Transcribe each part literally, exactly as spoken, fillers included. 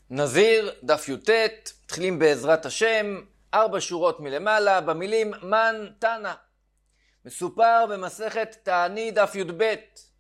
נזיר, דף י"ט, מתחילים בעזרת השם, ארבע שורות מלמעלה, במילים מן תנא. מסופר במסכת תענית דף י"ב,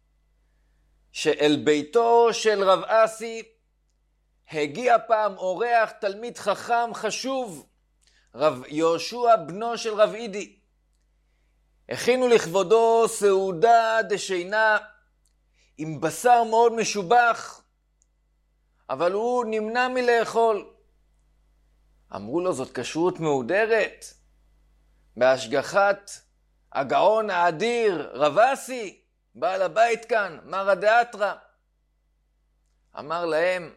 שאל ביתו של רב אסי הגיע פעם אורח תלמיד חכם חשוב, רב יהושע בנו של רב אידי. הכינו לכבודו סעודה דשינה עם בשר מאוד משובח, אבל הוא נמנע מלאכול. אמרו לו, זאת כשרות מהודרת, בהשגחת הגאון האדיר, רב אסי, בעל הבית כאן, מרא דאתרא. אמר להם,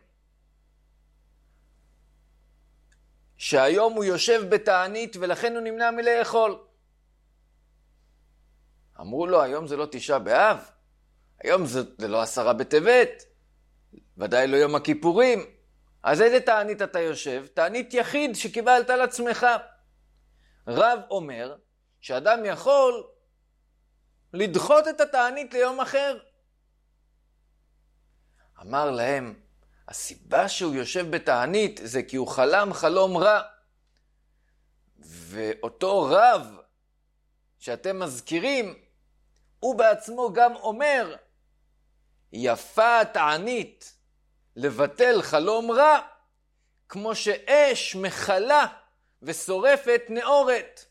שהיום הוא יושב בתענית ולכן הוא נמנע מלאכול. אמרו לו, היום זה לא תשעה באב, היום זה, זה לא עשרה בטבת, ודאי לא יום הכיפורים. אז איזה תענית אתה יושב? תענית יחיד שקיבלת על עצמך. רב אומר שאדם יכול לדחות את התענית ליום אחר. אמר להם, הסיבה שהוא יושב בתענית זה כי הוא חלם חלום רע. ואותו רב שאתם מזכירים, הוא בעצמו גם אומר, יפה תענית לבטל חלום רע, כמו שאש מחלה ושורפת נאורת.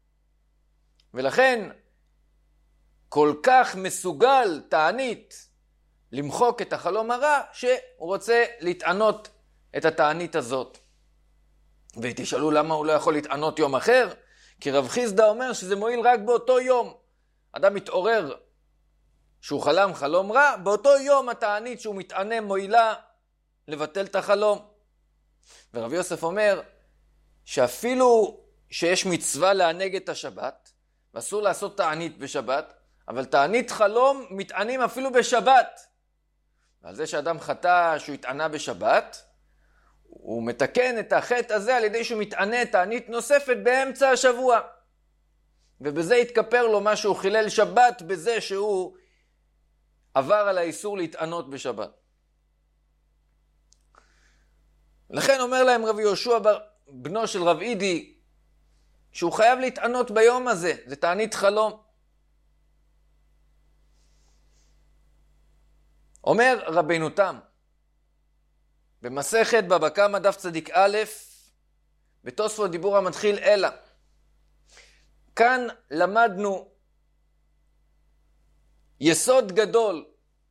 ולכן כל כך מסוגל תענית למחוק את החלום הרע, שהוא רוצה להתענות את התענית הזאת. ותשאלו למה הוא לא יכול להתענות יום אחר? כי רב חיסדא אומר שזה מועיל רק באותו יום. אדם מתעורר שהוא חלם חלום רע, באותו יום התענית שהוא מתענה מועילה לבטל את החלום. ורב יוסף אומר שאפילו שיש מצווה לענג את השבת, ואסור לעשות תענית בשבת, אבל תענית חלום מתענים אפילו בשבת. ועל זה שאדם חטא שהוא התענה בשבת, הוא מתקן את החטא הזה על ידי שהוא מתענה תענית נוספת באמצע השבוע. ובזה יתכפר לו מה שהוא חילל שבת, בזה שהוא עבר על האיסור להתענות בשבת. לכן אומר להם רב יהושע בנו של רב אידי, שהוא חייב להתענות ביום הזה, זה תענית חלום. אומר רבינו תם, במסכת בבא קמא דף צדיק א', בתוספות דיבור המתחיל אלא. כאן למדנו יסוד גדול.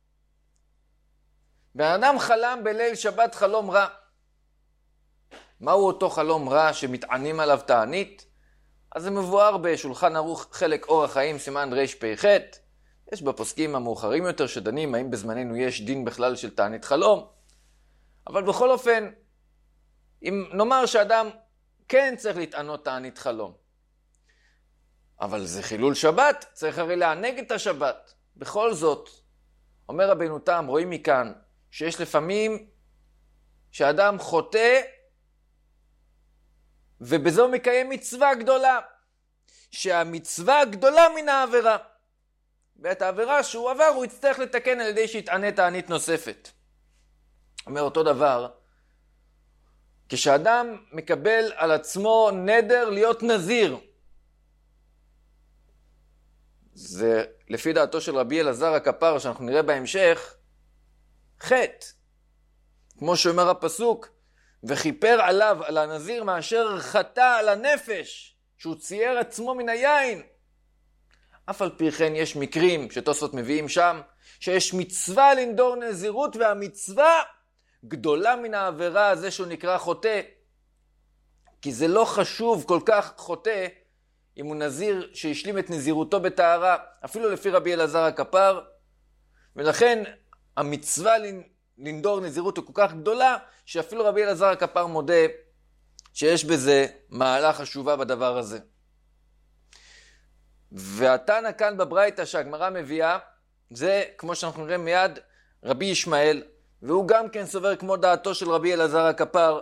בן אדם חלם בליל שבת חלום רע. מהו אותו חלום רע שמתענים עליו תענית? אז זה מבואר בשולחן ערוך חלק אור החיים סימן רפ"ח. יש בפוסקים המאוחרים יותר שדנים האם בזמננו יש דין בכלל של תענית חלום. אבל בכל אופן, אם נאמר שאדם כן צריך להתענות תענית חלום, אבל זה חילול שבת, צריך הרי לענג את השבת. בכל זאת, אומר רבינו תם, רואים מכאן שיש לפעמים שאדם חוטא ובזו מקיים מצווה גדולה, שהמצווה הגדולה מן העבירה. ואת העבירה שהוא עבר הוא יצטרך לתקן על ידי שיתענה תענית נוספת. אומר אותו דבר, כשאדם מקבל על עצמו נדר להיות נזיר, זה לפי דעתו של רבי אלעזר הכפר שאנחנו נראה בהמשך, חטא. כמו שאומר הפסוק, וכיפר עליו על הנזיר מאשר חטא על הנפש, שהוא צייר עצמו מן היין. אף על פי כן יש מקרים שתוספות מביאים שם, שיש מצווה לנדור נזירות, והמצווה גדולה מן העבירה הזה שהוא נקרא חוטא. כי זה לא חשוב כל כך חוטא, אם הוא נזיר שהשלים את נזירותו בטהרה, אפילו לפי רבי אלעזר הכפר. ולכן המצווה לנדור נזירות היא כל כך גדולה, שאפילו רבי אלעזר הכפר מודה שיש בזה מעלה חשובה בדבר הזה. והתנא כאן בברייתא שהגמרא מביאה, זה כמו שאנחנו נראה מיד רבי ישמעאל, והוא גם כן סובר כמו דעתו של רבי אלעזר הכפר,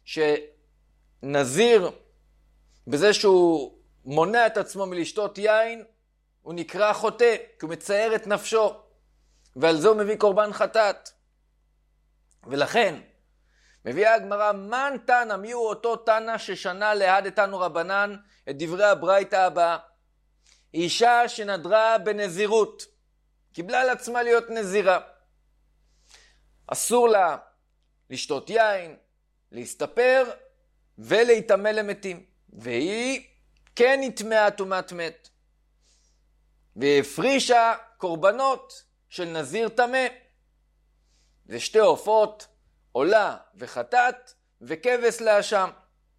שנזיר בזה שהוא מונע את עצמו מלשתות יין, הוא נקרא חוטא, כי הוא מצייר את נפשו, ועל זה הוא מביא קורבן חטאת. ולכן, מביאה הגמרא, מן תנא, מי הוא אותו תנא ששנה להדתנו רבנן את דברי הברייתא הבאה? אישה שנדרה בנזירות, קיבלה על עצמה להיות נזירה. אסור לה לשתות יין, להסתפר ולהיטמא למתים. והיא כן נטמאה טומאת מת. והפרישה קורבנות של נזיר טמא. זה שתי עופות, עולה וחטאת וכבש לאשם.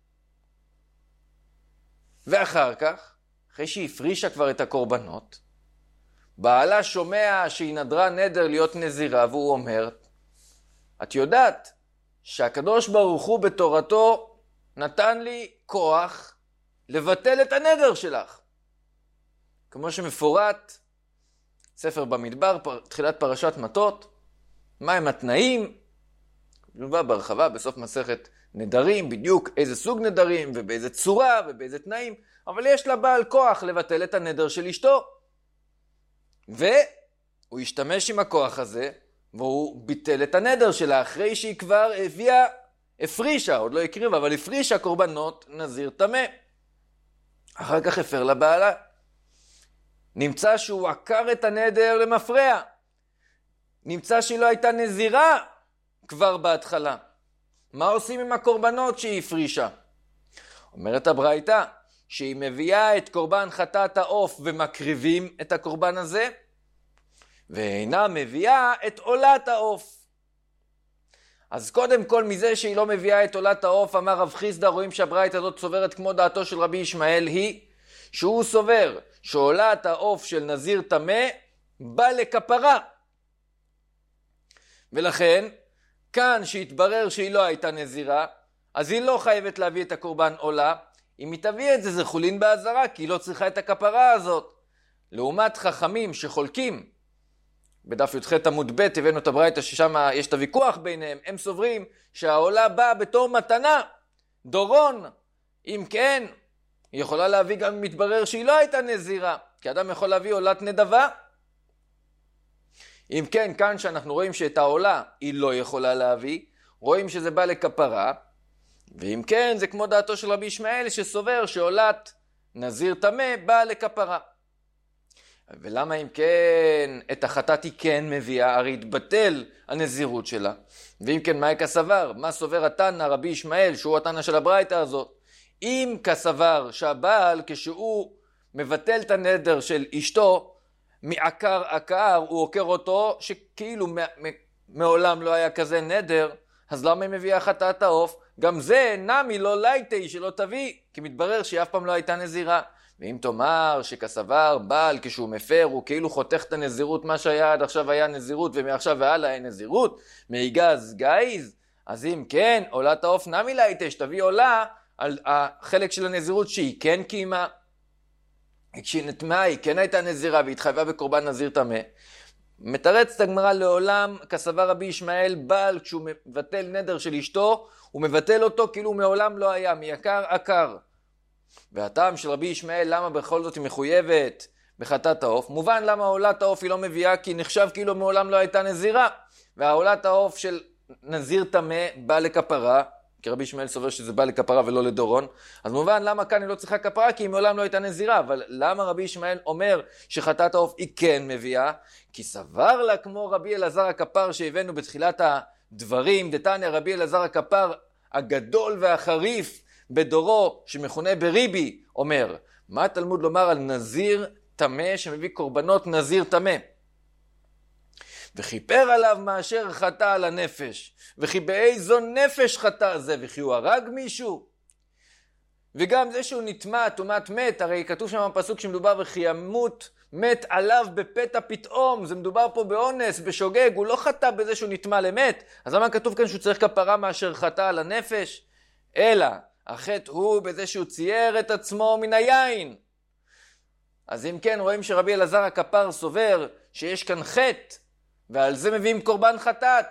ואחר כך, אחרי שהיא הפרישה כבר את הקורבנות, בעלה שומע שהיא נדרה נדר להיות נזירה, והוא אומר, את יודעת שהקדוש ברוך הוא בתורתו נתן לי כוח לבטל את הנדר שלך. כמו שמפורט, ספר במדבר, תחילת פרשת מטות, מהם התנאים, נובע בהרחבה בסוף מסכת נדרים, בדיוק איזה סוג נדרים ובאיזה צורה ובאיזה תנאים, אבל יש לה בעל כוח לבטל את הנדר של אשתו. והוא השתמש עם הכוח הזה, והוא ביטל את הנדר שלה אחרי שהיא כבר הביאה, הפרישה, עוד לא הקריבה, אבל הפרישה קורבנות נזיר טמא. אחר כך הפר לבעלה. נמצא שהוא עקר את הנדר למפרע. נמצא שהיא לא הייתה נזירה כבר בהתחלה. מה עושים עם הקורבנות שהיא הפרישה? אומרת הברייתא, שהיא מביאה את קורבן חטאת העוף ומקריבים את הקורבן הזה, ואינה מביאה את עולת העוף. אז קודם כל מזה שהיא לא מביאה את עולת העוף, אמר רב חיסדא, רואים שהברייתא הזאת סוברת כמו דעתו של רבי ישמעאל, היא שהוא סובר שעולת העוף של נזיר טמא בא לכפרה. ולכן, כאן שהתברר שהיא לא הייתה נזירה, אז היא לא חייבת להביא את הקורבן עולה. אם היא תביא את זה, זה חולין בעזרה, כי היא לא צריכה את הכפרה הזאת. לעומת חכמים שחולקים, בדף י"ח עמוד ב' הבאנו את הברייתא ששם יש את הוויכוח ביניהם, הם סוברים שהעולה באה בתור מתנה, דורון. אם כן, היא יכולה להביא גם אם מתברר שהיא לא הייתה נזירה, כי אדם יכול להביא עולת נדבה. אם כן, כאן שאנחנו רואים שאת העולה היא לא יכולה להביא, רואים שזה בא לכפרה, ואם כן, זה כמו דעתו של רבי ישמעאל שסובר שעולת נזיר טמא באה לכפרה. ולמה אם כן את החטאת היא כן מביאה? הרי התבטל הנזירות שלה. ואם כן, מה כסבר? מה סובר התנא רבי ישמעאל שהוא התנא של הברייתא הזאת? אם כסבר שהבעל כשהוא מבטל את הנדר של אשתו מעקר עקר, הוא עוקר אותו שכאילו מעולם לא היה כזה נדר, אז למה היא מביאה חטאת העוף? גם זה נמי לא לייטי שלא תביא, כי מתברר שהיא אף פעם לא הייתה נזירה. ואם תאמר שכסבר בעל כשהוא מפר הוא כאילו חותך את הנזירות, מה שהיה עד עכשיו היה נזירות ומעכשיו והלאה אין נזירות, מיגז גייז, אז אם כן עולת העוף נמי לייטי שתביא עולה על החלק של הנזירות שהיא כן קיימה. כשהיא נטמאה היא כן הייתה נזירה והתחייבה בקורבן נזיר טמא. מתרצת הגמרא לעולם כסבר רבי ישמעאל בעל כשהוא מבטל נדר של אשתו הוא מבטל אותו כאילו מעולם לא היה, מיקר עקר. והטעם של רבי ישמעאל למה בכל זאת היא מחויבת בחטאת העוף, מובן למה עולת העוף היא לא מביאה, כי נחשב כאילו מעולם לא הייתה נזירה, והעולת העוף של נזיר טמא בא לכפרה, כי רבי ישמעאל סובר שזה בא לכפרה ולא לדורון, אז מובן למה כאן היא לא צריכה כפרה, כי היא מעולם לא הייתה נזירה. אבל למה רבי ישמעאל אומר שחטאת העוף היא כן מביאה? כי סבר לה כמו רבי אלעזר הכפר שהבאנו בתחילת הדברים, דתניא רבי אלעזר הכפר הגדול והחריף בדורו שמכונה בריבי, אומר, מה התלמוד לומר על נזיר טמא שמביא קורבנות נזיר טמא? וכיפר עליו מאשר חטא על הנפש, וכי באיזו נפש חטא זה, וכי הוא הרג מישהו? וגם זה שהוא נטמא טומאת מת, הרי כתוב שם בפסוק שמדובר וכי ימות מת עליו בפתע פתאום, זה מדובר פה באונס, בשוגג, הוא לא חטא בזה שהוא נטמא למת, אז למה כתוב כאן שהוא צריך כפרה מאשר חטא על הנפש? אלא החטא הוא בזה שהוא צייר את עצמו מן היין. אז אם כן, רואים שרבי אלעזר הכפר סובר שיש כאן חטא, ועל זה מביאים קורבן חטאת.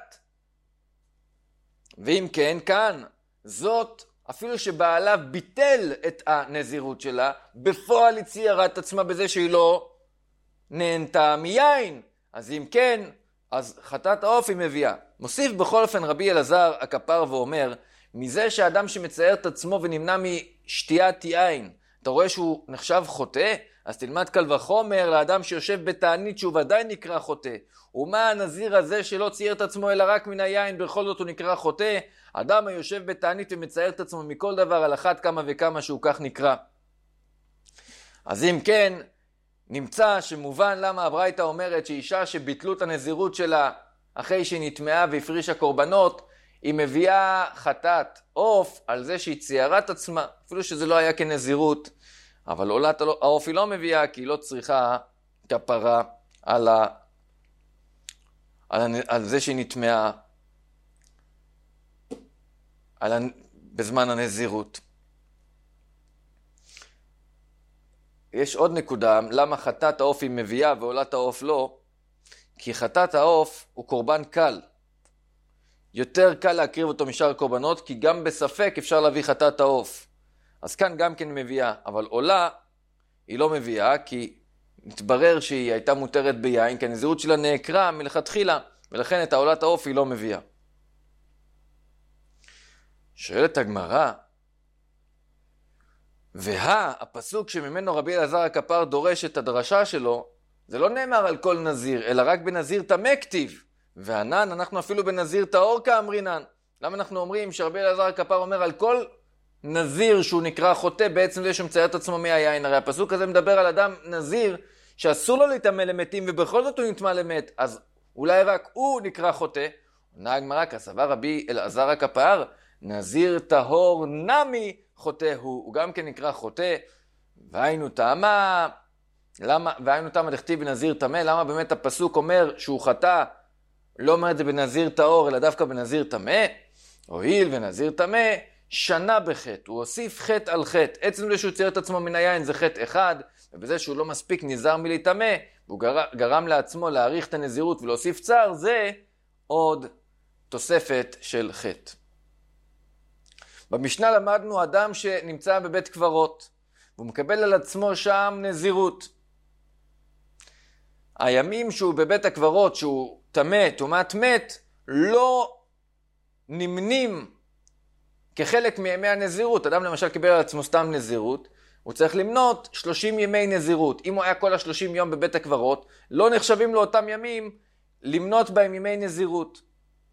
ואם כן, כאן, זאת, אפילו שבעלה ביטל את הנזירות שלה, בפועל היא ציירה את עצמה בזה שהיא לא נהנתה מיין. אז אם כן, אז חטאת העוף היא מביאה. מוסיף בכל אופן רבי אלעזר הכפר ואומר, מזה שאדם שמצייר את עצמו ונמנע משתיית יין, אתה רואה שהוא נחשב חוטא? אז תלמד קל וחומר לאדם שיושב בתענית שהוא ודאי נקרא חוטא. ומה הנזיר הזה שלא צייר את עצמו אלא רק מן היין, בכל זאת הוא נקרא חוטא? אדם היושב בתענית ומצייר את עצמו מכל דבר על אחת כמה וכמה שהוא כך נקרא. אז אם כן, נמצא שמובן למה הברייתא אומרת שאישה שביטלו את הנזירות שלה אחרי שהיא נטמעה והפרישה קורבנות, היא מביאה חטאת עוף על זה שהיא ציירה את עצמה, אפילו שזה לא היה כנזירות, אבל עולת העוף היא לא מביאה כי היא לא צריכה כפרה על, ה... על, ה... על זה שהיא נטמעה על ה... בזמן הנזירות. יש עוד נקודה, למה חטאת העוף היא מביאה ועולת העוף לא? כי חטאת העוף הוא קורבן קל. יותר קל להקריב אותו משאר קורבנות, כי גם בספק אפשר להביא חטאת העוף. אז כאן גם כן מביאה, אבל עולה היא לא מביאה, כי נתברר שהיא הייתה מותרת ביין, כי הנזירות שלה נעקרה מלכתחילה, ולכן את העולת העוף היא לא מביאה. שואלת הגמרא, וה, הפסוק שממנו רבי אלעזר הכפר דורש את הדרשה שלו, זה לא נאמר על כל נזיר, אלא רק בנזיר טמא כתיב. וענן, אנחנו אפילו בנזיר טהור כאמרינן. למה אנחנו אומרים שרבי אלעזר הכפר אומר על כל נזיר שהוא נקרא חוטא, בעצם זה שמצייר את עצמו מהיין? הרי הפסוק הזה מדבר על אדם נזיר שאסור לו להתאמה למתים, ובכל זאת הוא נטמא למת, אז אולי רק הוא נקרא חוטא. עונה הגמרא, כסבר רבי אלעזר הכפר, נזיר טהור נמי חוטא הוא, הוא גם כן נקרא חוטא. והיינו טעמה, למה, והיינו טעמה דכתיב בנזיר טמא, למה באמת הפסוק אומר שהוא חטא, לא אומר את זה בנזיר טהור, אלא דווקא בנזיר טמא? הואיל ונזיר טמא, שנה בחטא, הוא הוסיף חטא על חטא. עצם זה שהוא צייר את עצמו מן היין זה חטא אחד, ובזה שהוא לא מספיק נזהר מלהיטמא, והוא גר, גרם לעצמו להאריך את הנזירות ולהוסיף צער, זה עוד תוספת של חטא. במשנה למדנו אדם שנמצא בבית קברות, והוא מקבל על עצמו שם נזירות. הימים שהוא בבית הקברות, שהוא טמא, טומאת מת, לא נמנים כחלק מימי הנזירות. אדם למשל קיבל על עצמו סתם נזירות, הוא צריך למנות שלושים ימי נזירות. אם הוא היה כל ה-שלושים יום בבית הקברות, לא נחשבים לו אותם ימים למנות בהם ימי נזירות.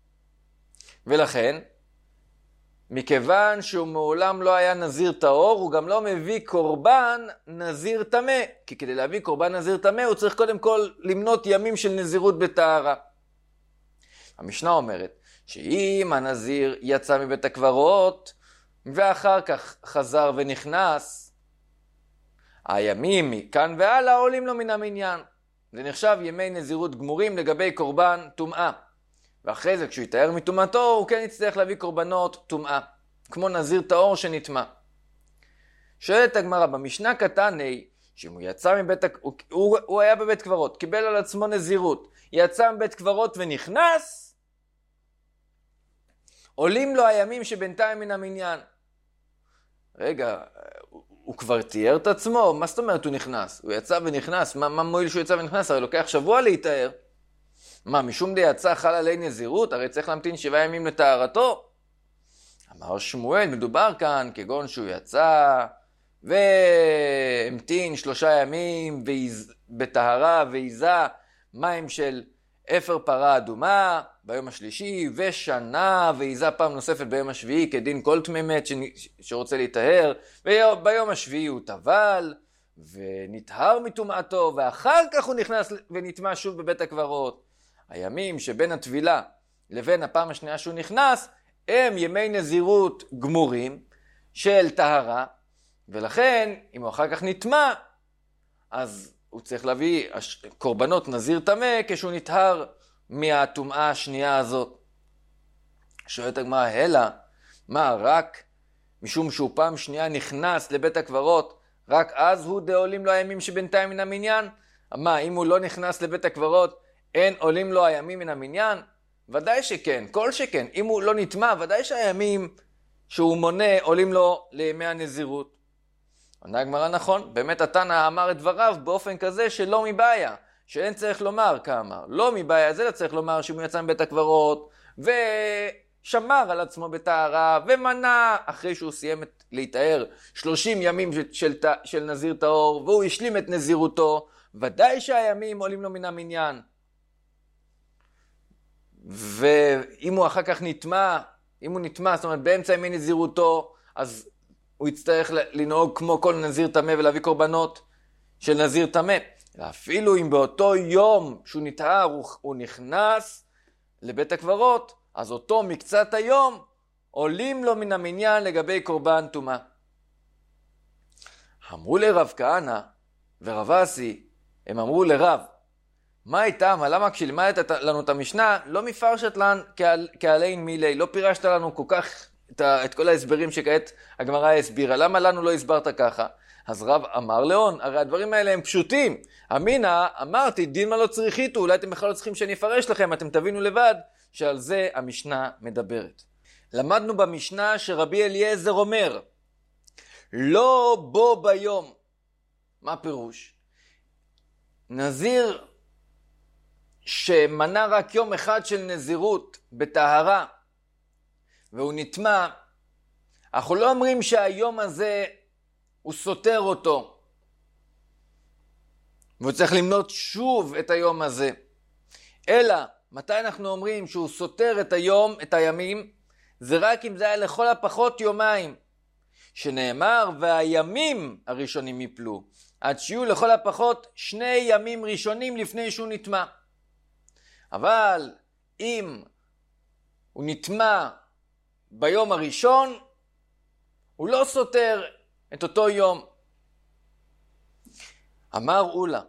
ולכן, מכיוון שהוא מעולם לא היה נזיר טהור, הוא גם לא מביא קורבן נזיר טמא. כי כדי להביא קורבן נזיר טמא, הוא צריך קודם כל למנות ימים של נזירות בטהרה. המשנה אומרת, שאם הנזיר יצא מבית הקברות, ואחר כך חזר ונכנס, הימים מכאן והלאה עולים לו מן המניין. זה נחשב ימי נזירות גמורים לגבי קורבן טומאה. ואחרי זה כשהוא יתאר מטומאתו, הוא כן יצטרך להביא קורבנות טומאה, כמו נזיר טהור שנטמא. שואלת הגמרא, במשנה קטני, שאם הוא יצא מבית, הוא, הוא, הוא היה בבית קברות, קיבל על עצמו נזירות, יצא מבית קברות ונכנס, עולים לו הימים שבינתיים מן המניין. רגע, הוא, הוא כבר תיאר את עצמו? מה זאת אומרת הוא נכנס? הוא יצא ונכנס, מה, מה מועיל שהוא יצא ונכנס? הרי לוקח שבוע להתאר. מה, משום די יצא חל עלי נזירות? הרי צריך להמתין שבעה ימים לטהרתו. אמר שמואל, מדובר כאן כגון שהוא יצא והמתין שלושה ימים בטהרה ועיזה מים של אפר פרה אדומה ביום השלישי, ושנה ועיזה פעם נוספת ביום השביעי כדין כל טמא מת שרוצה להתאר, וביום השביעי הוא טבל ונטהר מטומאתו, ואחר כך הוא נכנס ונטמא שוב בבית הקברות. הימים שבין הטבילה לבין הפעם השנייה שהוא נכנס, הם ימי נזירות גמורים של טהרה, ולכן אם הוא אחר כך נטמא, אז הוא צריך להביא קורבנות נזיר טמא כשהוא נטהר מהטומאה השנייה הזאת. שואלת הגמרא, אלא, מה, רק משום שהוא פעם שנייה נכנס לבית הקברות, רק אז הוא דעולים לו הימים שבינתיים מן המניין? מה, אם הוא לא נכנס לבית הקברות, אין עולים לו הימים מן המניין? ודאי שכן, כל שכן. אם הוא לא נטמא, ודאי שהימים שהוא מונה עולים לו לימי הנזירות. עונה הגמרא, נכון, באמת התנא אמר את דבריו באופן כזה שלא מבעיה. שאין צריך לומר כאמר. לא מבעיה זה, צריך לומר שאם הוא יצא מבית הקברות, ושמר על עצמו בטהרה, ומנע אחרי שהוא סיים את, להתאר שלושים ימים של, של, של נזיר טהור, והוא השלים את נזירותו, ודאי שהימים עולים לו מן המניין. ואם הוא אחר כך נטמע, אם הוא נטמע, זאת אומרת באמצע ימי נזירותו, אז הוא יצטרך לנהוג כמו כל נזיר טמא ולהביא קורבנות של נזיר טמא. אפילו אם באותו יום שהוא נטהר הוא, הוא נכנס לבית הקברות, אז אותו מקצת היום עולים לו מן המניין לגבי קורבן טומאה. אמרו לרב כהנא ורב אסי, הם אמרו לרב, מה איתם? למה כשלימדת לנו את המשנה, לא מפרשת לנו כעלין מילי, לא פירשת לנו כל כך את, את כל ההסברים שכעת הגמרא הסבירה, למה לנו לא הסברת ככה? אז רב אמר לאון, הרי הדברים האלה הם פשוטים. אמינא, אמרתי, דין מה לא צריכיתו, אולי אתם בכלל לא צריכים שאני אפרש לכם, אתם תבינו לבד שעל זה המשנה מדברת. למדנו במשנה שרבי אליעזר אומר, לא בו ביום. מה פירוש? נזיר שמנה רק יום אחד של נזירות בטהרה, והוא נטמע, אנחנו לא אומרים שהיום הזה הוא סותר אותו, והוא צריך למנות שוב את היום הזה. אלא, מתי אנחנו אומרים שהוא סותר את היום, את הימים? זה רק אם זה היה לכל הפחות יומיים, שנאמר, והימים הראשונים יפלו, עד שיהיו לכל הפחות שני ימים ראשונים לפני שהוא נטמע. אבל אם הוא נטמע ביום הראשון, הוא לא סותר את אותו יום. אמר אולה,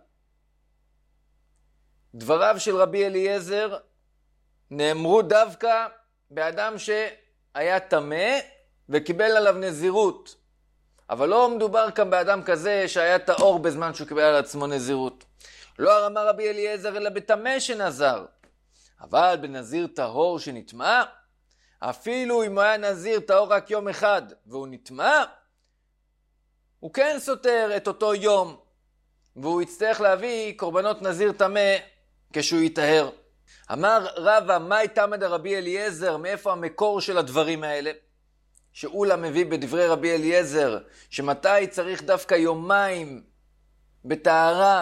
דבריו של רבי אליעזר נאמרו דווקא באדם שהיה טמא וקיבל עליו נזירות. אבל לא מדובר כאן באדם כזה שהיה טהור בזמן שהוא קיבל על עצמו נזירות. לא אמר רבי אליעזר אלא בטמא שנזר. אבל בנזיר טהור שנטמע, אפילו אם הוא היה נזיר טהור רק יום אחד והוא נטמע, הוא כן סותר את אותו יום, והוא יצטרך להביא קורבנות נזיר טמא כשהוא יטהר. אמר רבא, מה תמא דרבי אליעזר? מאיפה המקור של הדברים האלה? שאולה מביא בדברי רבי אליעזר, שמתי צריך דווקא יומיים בטהרה,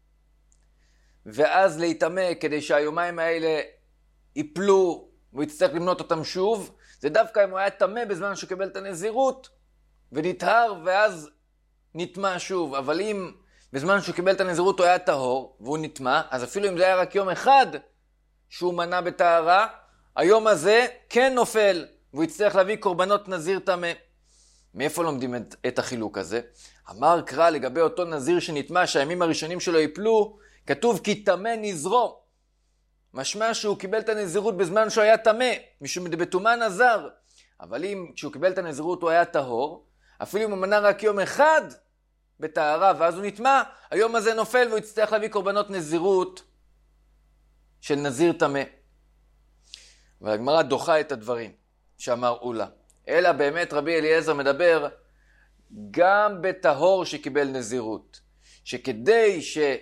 ואז להיטמא כדי שהיומיים האלה ייפלו, והוא יצטרך למנות אותם שוב. זה דווקא אם הוא היה טמא בזמן שהוא קיבל את הנזירות, ונטהר ואז נטמע שוב. אבל אם בזמן שהוא קיבל את הנזירות הוא היה טהור, והוא נטמע, אז אפילו אם זה היה רק יום אחד שהוא מנה בטהרה, היום הזה כן נופל, והוא יצטרך להביא קורבנות נזיר טמא. מאיפה לומדים את, את החילוק הזה? אמר קרא לגבי אותו נזיר שנטמע שהימים הראשונים שלו ייפלו, כתוב כי טמא נזרו. משמע שהוא קיבל את הנזירות בזמן שהוא היה טמא, משום בטומאה נזר. אבל אם כשהוא קיבל את הנזירות הוא היה טהור, אפילו אם הוא מנה רק יום אחד בטהרה ואז הוא נטמע, היום הזה נופל והוא יצטרך להביא קורבנות נזירות של נזיר טמא. והגמרא דוחה את הדברים שאמר אולה. אלא באמת רבי אליעזר מדבר גם בטהור שקיבל נזירות, שכדי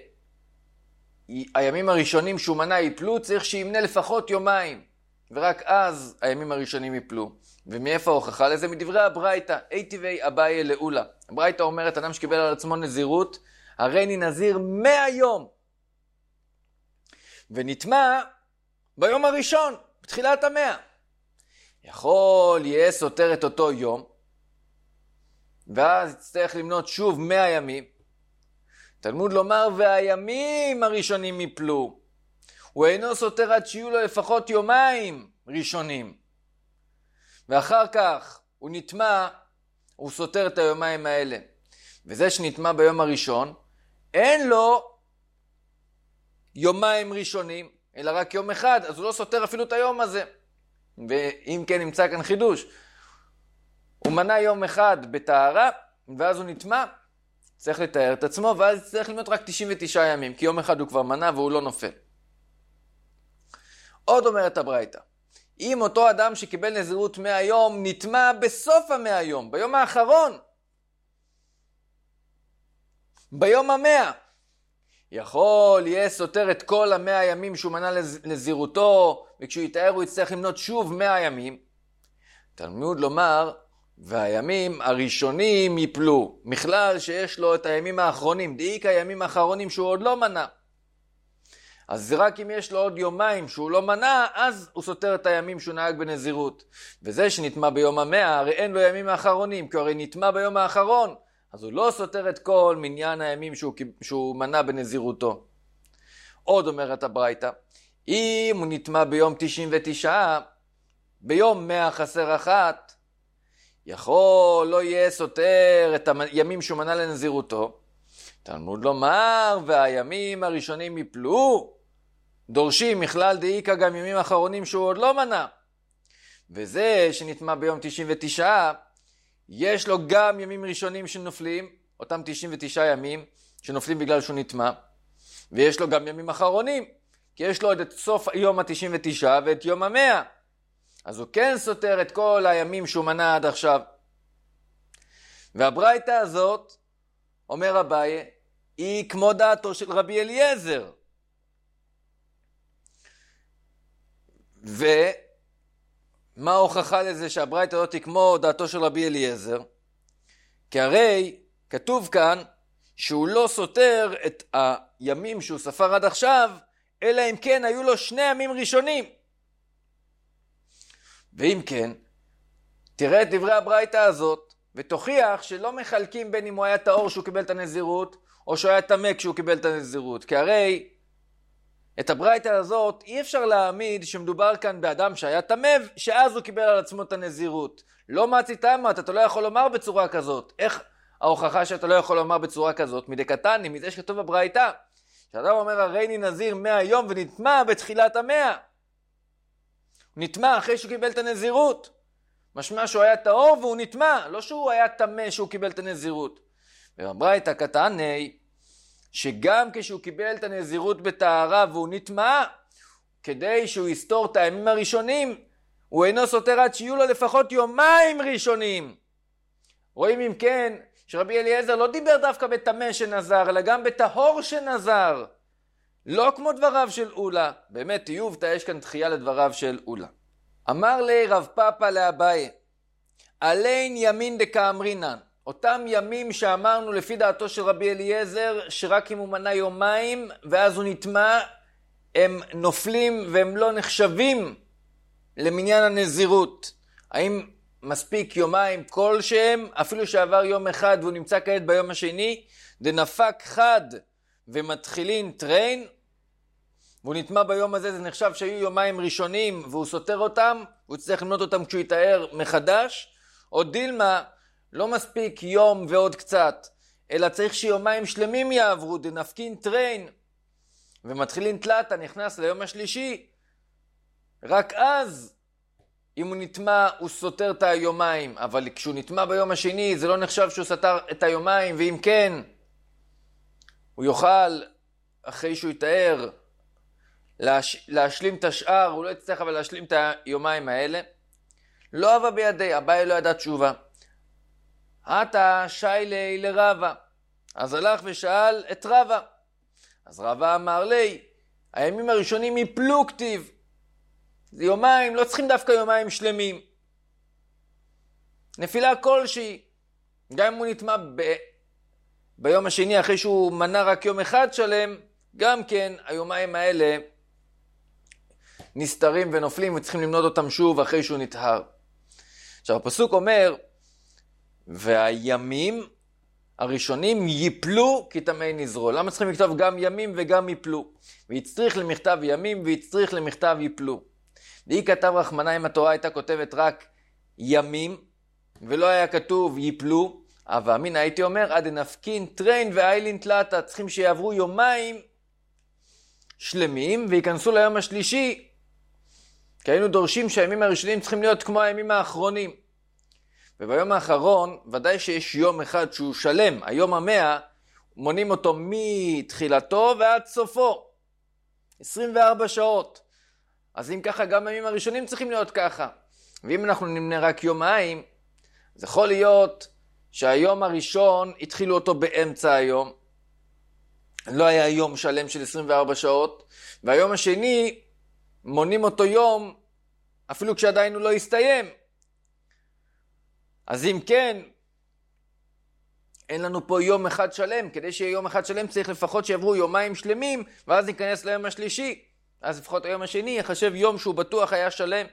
שהימים הראשונים שהוא מנה ייפלו, צריך שימנה לפחות יומיים, ורק אז הימים הראשונים ייפלו. ומאיפה ההוכחה לזה? מדברי הברייתא, היטיבי אביי לאולה. הברייתא אומרת, אדם שקיבל על עצמו נזירות, הריני נזיר מאה יום, ונטמע ביום הראשון, בתחילת המאה. יכול יהיה סותר את אותו יום, ואז יצטרך למנות שוב מאה ימים. תלמוד לומר, והימים הראשונים יפלו. הוא אינו סותר עד שיהיו לו לפחות יומיים ראשונים. ואחר כך הוא נטמע, הוא סותר את היומיים האלה. וזה שנטמע ביום הראשון, אין לו יומיים ראשונים, אלא רק יום אחד, אז הוא לא סותר אפילו את היום הזה. ואם כן נמצא כאן חידוש, הוא מנה יום אחד בטהרה, ואז הוא נטמע, צריך לתאר את עצמו, ואז צריך למנות רק תשעים ותשעה ימים, כי יום אחד הוא כבר מנה והוא לא נופל. עוד אומרת הברייתא, אם אותו אדם שקיבל נזירות מאה יום, נטמע בסוף המאה יום, ביום האחרון, ביום המאה, יכול, יהיה סותר את כל המאה הימים שהוא מנה לנזירותו, וכשהוא יתאר הוא יצטרך למנות שוב מאה ימים. תלמוד לומר, והימים הראשונים יפלו, מכלל שיש לו את הימים האחרונים, דאיק הימים האחרונים שהוא עוד לא מנה. אז רק אם יש לו עוד יומיים שהוא לא מנה, אז הוא סותר את הימים שהוא נהג בנזירות. וזה שנטמע ביום המאה, הרי אין לו ימים האחרונים, כי הרי נטמע ביום האחרון, אז הוא לא סותר את כל מניין הימים שהוא, שהוא מנה בנזירותו. עוד אומרת הברייתא, אם הוא נטמע ביום תשעים ותשע, ביום מאה חסר אחת, יכול לא יהיה סותר את הימים שהוא מנה לנזירותו. תלמוד לומר, והימים הראשונים יפלו, דורשים מכלל דאיקה גם ימים אחרונים שהוא עוד לא מנה. וזה שנטמע ביום תשעים ותשע, יש לו גם ימים ראשונים שנופלים, אותם תשעים ותשעה ימים שנופלים בגלל שהוא נטמע, ויש לו גם ימים אחרונים, כי יש לו את סוף יום ה-תשעים ותשע ואת יום המאה. אז הוא כן סותר את כל הימים שהוא מנה עד עכשיו. והברייתא הזאת, אומר אביי, היא כמו דעתו של רבי אליעזר. ומה ההוכחה לזה שהברייתא הזאת היא כמו דעתו של רבי אליעזר? כי הרי כתוב כאן שהוא לא סותר את הימים שהוא ספר עד עכשיו, אלא אם כן היו לו שני ימים ראשונים. ואם כן, תראה את דברי הברייתא הזאת, ותוכיח שלא מחלקים בין אם הוא היה טהור שהוא קיבל את הנזירות, או שהוא היה טמא כשהוא קיבל את הנזירות. כי הרי את הברייתא הזאת אי אפשר להעמיד שמדובר כאן באדם שהיה טמא, שאז הוא קיבל על עצמו את הנזירות. לא מצית אמת, אתה לא יכול לומר בצורה כזאת. איך ההוכחה שאתה לא יכול לומר בצורה כזאת? מדקתני, מזה שכתוב בברייתא, שאדם אומר הריני נזיר מאה יום ונטמע בתחילת המאה. הוא נטמע אחרי שהוא קיבל את הנזירות. משמע שהוא היה טהור והוא נטמע, לא שהוא היה טמא שהוא קיבל את הנזירות. ובברייתא כתעני, שגם כשהוא קיבל את הנזירות בטהרה והוא נטמע, כדי שהוא יסתור את הימים הראשונים, הוא אינו סותר עד שיהיו לו לפחות יומיים ראשונים. רואים אם כן, שרבי אליעזר לא דיבר דווקא בטמא שנזר, אלא גם בטהור שנזר. לא כמו דבריו של אולה. באמת, תיובתא, יש כאן דחייה לדבריו של אולה. אמר לי רב פאפא לאביי, עליין ימין דקאמרינן, אותם ימים שאמרנו לפי דעתו של רבי אליעזר, שרק אם הוא מנה יומיים ואז הוא נטמע, הם נופלים והם לא נחשבים למניין הנזירות. האם מספיק יומיים כלשהם, אפילו שעבר יום אחד והוא נמצא כעת ביום השני, דנפק חד ומתחילין טריין, והוא נטמע ביום הזה, זה נחשב שהיו יומיים ראשונים והוא סותר אותם, הוא צריך למנות אותם כשהוא יתאר מחדש, או דילמה, לא מספיק יום ועוד קצת, אלא צריך שיומיים שלמים יעברו, דנפקין טריין, ומתחילין תלתה, נכנס ליום השלישי, רק אז, אם הוא נטמע, הוא סותר את היומיים, אבל כשהוא נטמע ביום השני, זה לא נחשב שהוא סותר את היומיים, ואם כן, הוא יוכל, אחרי שהוא יתאר, להש... להשלים את השאר, הוא לא יצטרך אבל להשלים את היומיים האלה. לא אבא בידי, אביי לא ידע תשובה. עתה שיילי לרבא. אז הלך ושאל את רבא. אז רבא אמר לי, הימים הראשונים יפלו כתיב. זה יומיים, לא צריכים דווקא יומיים שלמים. נפילה כלשהי. גם אם הוא נטמע ב... ביום השני, אחרי שהוא מנה רק יום אחד שלם, גם כן היומיים האלה נסתרים ונופלים וצריכים למנות אותם שוב אחרי שהוא נטהר. עכשיו הפסוק אומר, והימים הראשונים יפלו כי טמאי נזרו. למה צריכים לכתוב גם ימים וגם יפלו? ויצטריך למכתב ימים ויצטריך למכתב יפלו. והיא כתב רחמנה אם התורה הייתה כותבת רק ימים ולא היה כתוב יפלו, אבל אמין הייתי אומר עד נפקין טריין ואיילין תלתה, צריכים שיעברו יומיים שלמים ויכנסו ליום השלישי, כי היינו דורשים שהימים הראשונים צריכים להיות כמו הימים האחרונים. וביום האחרון ודאי שיש יום אחד שהוא שלם, היום המאה, מונים אותו מתחילתו ועד סופו, עשרים וארבע שעות. אז אם ככה גם הימים הראשונים צריכים להיות ככה. ואם אנחנו נמנה רק יומיים, זה יכול להיות שהיום הראשון התחילו אותו באמצע היום, לא היה יום שלם של עשרים וארבע שעות, והיום השני מונים אותו יום אפילו כשעדיין הוא לא הסתיים. אז אם כן, אין לנו פה יום אחד שלם. כדי שיהיה יום אחד שלם צריך לפחות שיעברו יומיים שלמים, ואז ניכנס ליום השלישי. אז לפחות היום השני יחשב יום שהוא בטוח היה שלם.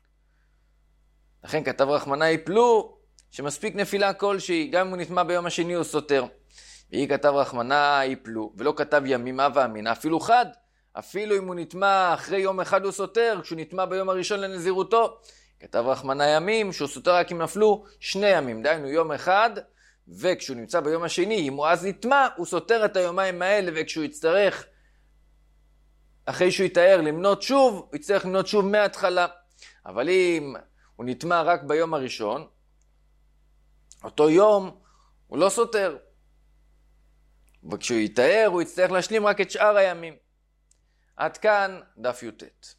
לכן כתב רחמנא יפלו שמספיק נפילה כלשהי, גם אם הוא נטמע ביום השני הוא סותר. והיא כתב רחמנא יפלו, ולא כתב ימימה ואמינה, אפילו חד. אפילו אם הוא נטמע אחרי יום אחד הוא סותר, כשהוא נטמע ביום הראשון לנזירותו. כתב רחמנא ימים שהוא סותר רק אם נפלו שני ימים, דהיינו יום אחד, וכשהוא נמצא ביום השני, אם הוא אז נטמע, הוא סותר את היומיים האלה, וכשהוא יצטרך, אחרי שהוא יתאר למנות שוב, הוא יצטרך למנות שוב מההתחלה. אבל אם הוא נטמע רק ביום הראשון, אותו יום הוא לא סותר. וכשהוא יתאר, הוא יצטרך להשלים רק את שאר הימים. עד כאן דף י"ט.